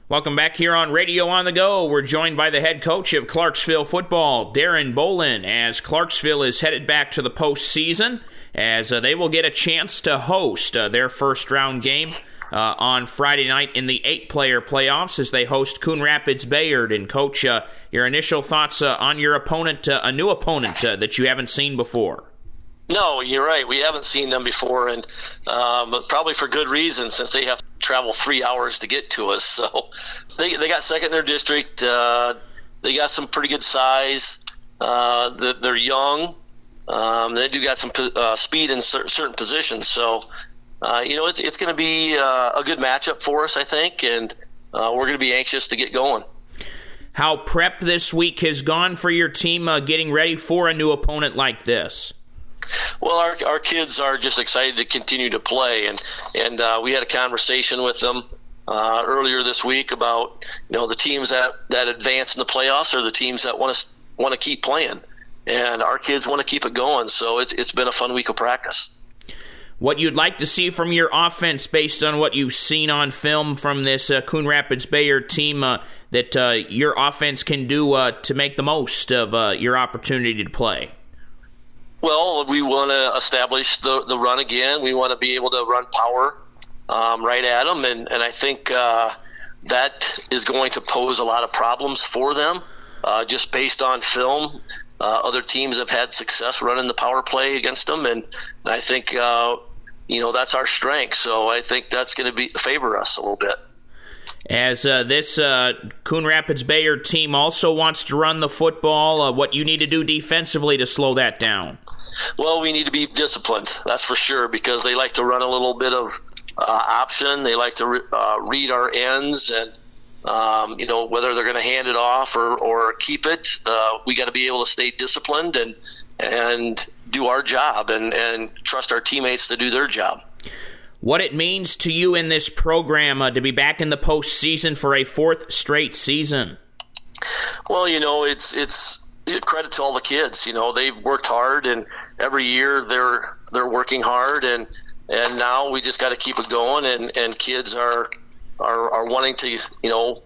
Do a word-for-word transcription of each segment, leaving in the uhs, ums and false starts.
Welcome back here on Radio on the Go. We're joined by the head coach of Clarksville football, Darren Bolin, as Clarksville is headed back to the postseason, as uh, they will get a chance to host uh, their first round game uh, on Friday night in the eight-player playoffs as they host Coon Rapids Bayard. And Coach, uh, your initial thoughts uh, on your opponent, uh, a new opponent uh, that you haven't seen before? No, you're right. We haven't seen them before, and um, probably for good reason, since they have to travel three hours to get to us. So they they got second in their district. Uh, they got some pretty good size. Uh, they're young. Um, they do got some uh, speed in certain positions. So uh, you know, it's it's going to be uh, a good matchup for us, I think, and uh, we're going to be anxious to get going. How prep this week has gone for your team, uh, getting ready for a new opponent like this? Well, our our kids are just excited to continue to play, and and uh, we had a conversation with them uh, earlier this week about you know the teams that, that advance in the playoffs are the teams that want to want to keep playing, and our kids want to keep it going. So it's it's been a fun week of practice. What you'd like to see from your offense, based on what you've seen on film from this uh, Coon Rapids Bayard team, uh, that uh, your offense can do uh, to make the most of uh, your opportunity to play. Well, we want to establish the, the run again. We want to be able to run power um, right at them, and, and I think uh, that is going to pose a lot of problems for them uh, just based on film. Uh, other teams have had success running the power play against them, and I think uh, you know that's our strength. So I think that's going to be favor us a little bit. As uh, this uh, Coon Rapids Bayard team also wants to run the football, uh, what you need to do defensively to slow that down? Well, we need to be disciplined, that's for sure, because they like to run a little bit of uh, option. They like to re- uh, read our ends, and um, you know whether they're going to hand it off or, or keep it. Uh, we got to be able to stay disciplined and and do our job and, and trust our teammates to do their job. What it means to you in this program uh, to be back in the postseason for a fourth straight season? Well, you know, it's it's credit to all the kids. You know, they've worked hard, and every year they're they're working hard, and and now we just got to keep it going. And, and kids are, are are wanting to, you know,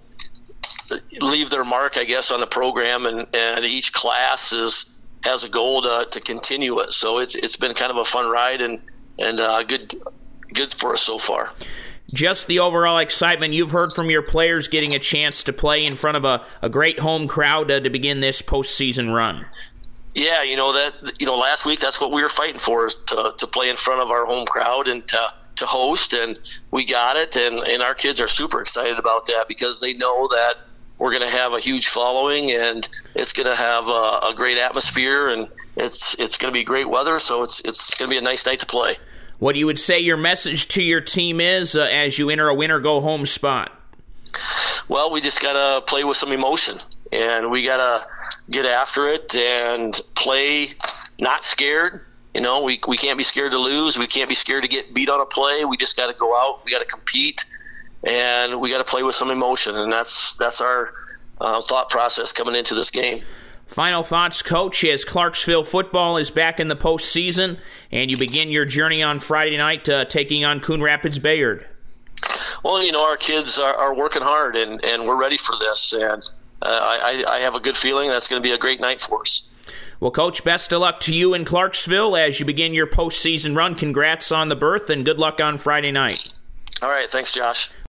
leave their mark, I guess, on the program, and, and each class is has a goal to to continue it. So it's it's been kind of a fun ride and and uh, good. good for us so far. Just the overall excitement you've heard from your players getting a chance to play in front of a, a great home crowd uh, to begin this postseason run. Yeah, you know that you know last week that's what we were fighting for, is to to play in front of our home crowd and to to host, and we got it, and, and our kids are super excited about that because they know that we're going to have a huge following, and it's going to have a, a great atmosphere, and it's it's going to be great weather, so it's it's going to be a nice night to play. What you would say your message to your team is uh, as you enter a win-or-go-home spot? Well, we just got to play with some emotion, and we got to get after it and play not scared. You know, we we can't be scared to lose. We can't be scared to get beat on a play. We just got to go out. We got to compete, and we got to play with some emotion, and that's, that's our uh, thought process coming into this game. Final thoughts, Coach, as Clarksville football is back in the postseason and you begin your journey on Friday night uh, taking on Coon Rapids Bayard. Well, you know, our kids are, are working hard, and, and we're ready for this, and uh, I, I have a good feeling that's going to be a great night for us. Well, Coach, best of luck to you in Clarksville as you begin your postseason run. Congrats on the berth, and good luck on Friday night. All right, thanks, Josh.